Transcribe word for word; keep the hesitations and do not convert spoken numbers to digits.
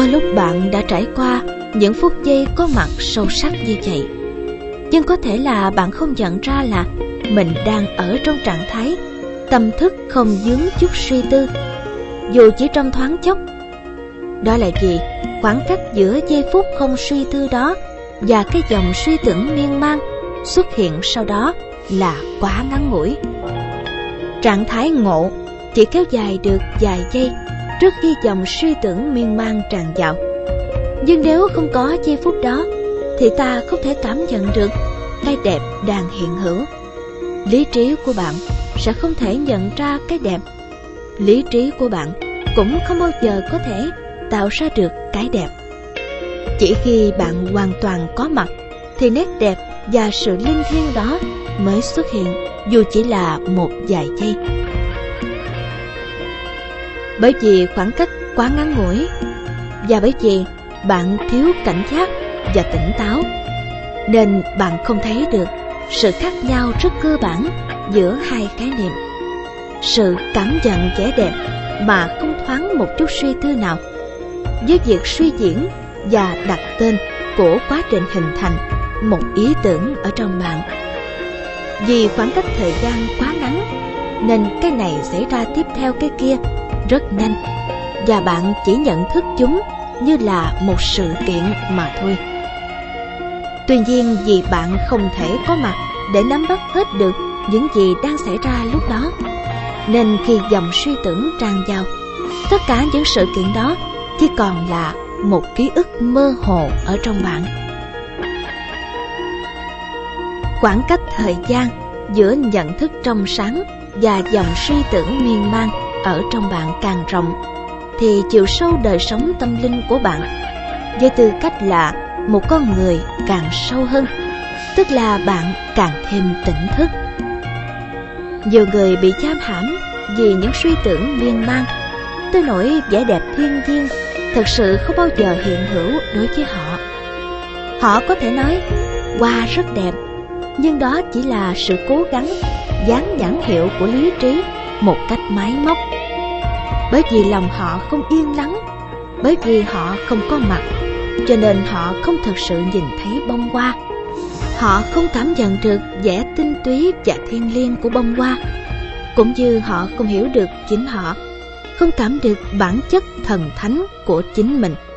Có lúc bạn đã trải qua những phút giây có mặt sâu sắc như vậy, nhưng có thể là bạn không nhận ra là mình đang ở trong trạng thái tâm thức không vướng chút suy tư, dù chỉ trong thoáng chốc. Đó là vì khoảng cách giữa giây phút không suy tư đó và cái dòng suy tưởng miên man xuất hiện sau đó là quá ngắn ngủi. Trạng thái ngộ chỉ kéo dài được vài giây trước khi dòng suy tưởng miên man tràn vào. Nhưng nếu không có giây phút đó thì ta không thể cảm nhận được cái đẹp đang hiện hữu. Lý trí của bạn sẽ không thể nhận ra cái đẹp. Lý trí của bạn cũng không bao giờ có thể tạo ra được cái đẹp. Chỉ khi bạn hoàn toàn có mặt thì nét đẹp và sự linh thiêng đó mới xuất hiện, dù chỉ là một vài giây. Bởi vì khoảng cách quá ngắn ngủi, và bởi vì bạn thiếu cảnh giác và tỉnh táo, nên bạn không thấy được sự khác nhau rất cơ bản giữa hai khái niệm: sự cảm nhận vẻ đẹp mà không thoáng một chút suy tư nào, với việc suy diễn và đặt tên của quá trình hình thành một ý tưởng ở trong bạn. Vì khoảng cách thời gian quá ngắn nên cái này xảy ra tiếp theo cái kia rất nhanh, và bạn chỉ nhận thức chúng như là một sự kiện mà thôi. Tuy nhiên, vì bạn không thể có mặt để nắm bắt hết được những gì đang xảy ra lúc đó, nên khi dòng suy tưởng tràn vào, tất cả những sự kiện đó chỉ còn là một ký ức mơ hồ ở trong bạn. Khoảng cách thời gian giữa nhận thức trong sáng và dòng suy tưởng miên man ở trong bạn càng rộng, thì chiều sâu đời sống tâm linh của bạn với tư cách là một con người càng sâu hơn, tức là bạn càng thêm tỉnh thức. Nhiều người bị giam hãm vì những suy tưởng miên man, tới nỗi vẻ đẹp thiên nhiên thực sự không bao giờ hiện hữu đối với họ. Họ có thể nói hoa rất đẹp, nhưng đó chỉ là sự cố gắng dán nhãn hiệu của lý trí một cách máy móc. Bởi vì lòng họ không yên lắng, bởi vì họ không có mặt, cho nên họ không thực sự nhìn thấy bông hoa. Họ không cảm nhận được vẻ tinh túy và thiêng liêng của bông hoa, cũng như họ không hiểu được chính họ, không cảm được bản chất thần thánh của chính mình.